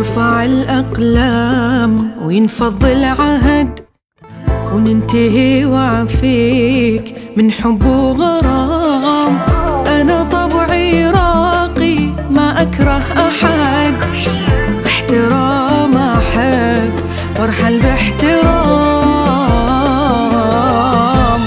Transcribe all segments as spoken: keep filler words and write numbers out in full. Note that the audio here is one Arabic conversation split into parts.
ترفع الأقلام وينفض العهد وننتهي وعفيك من حب وغرام. أنا طبعي راقي ما أكره أحد، باحترام أحب وارحل باحترام.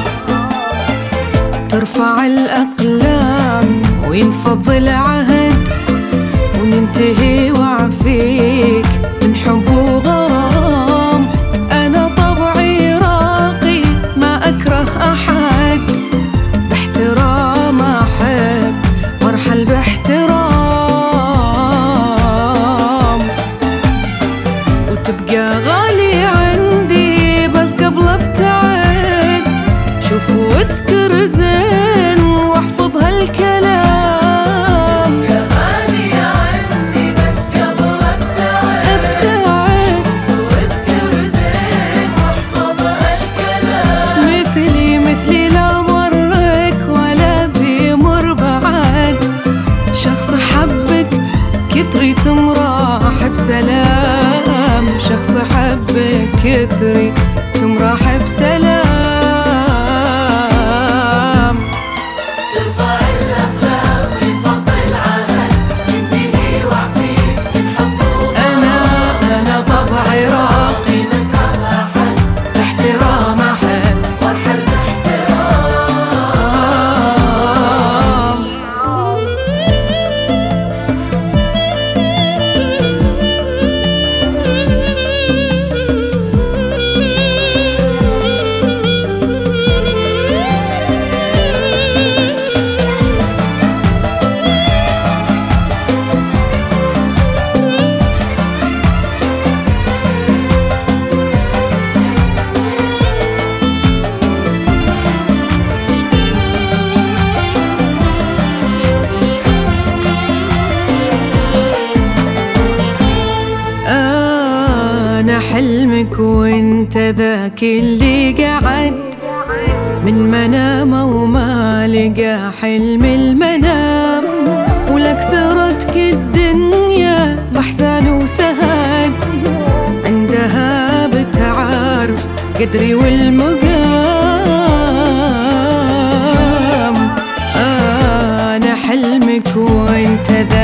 ترفع الأقلام وينفض العهد وننتهي وعفيك من حب وغرام. أنا طبعي راقي ما أكره أحد، باحترام أحب وارحل باحترام. وتبقى غالي عندي بس قبل ابتعد، شوف واذكر زين واحفظ هالكلام. كثري ثم راح بسلام، شخص حبك كثري ثم راح بسلام. ترفع الأقلام وينفض العهد ينتهي وعفيك من حب وغرام. أنا أنا طبعي راقي ما أكره أحد، باحترام أحب وارحل باحترام. أنا حلمك وانت ذاك اللي قعد من منامه وما لقى حلم المنام. ولك سرتك الدنيا بأحزان وسهاد، عندها بتعرف قدري والمقام. أنا حلمك وانت ذاك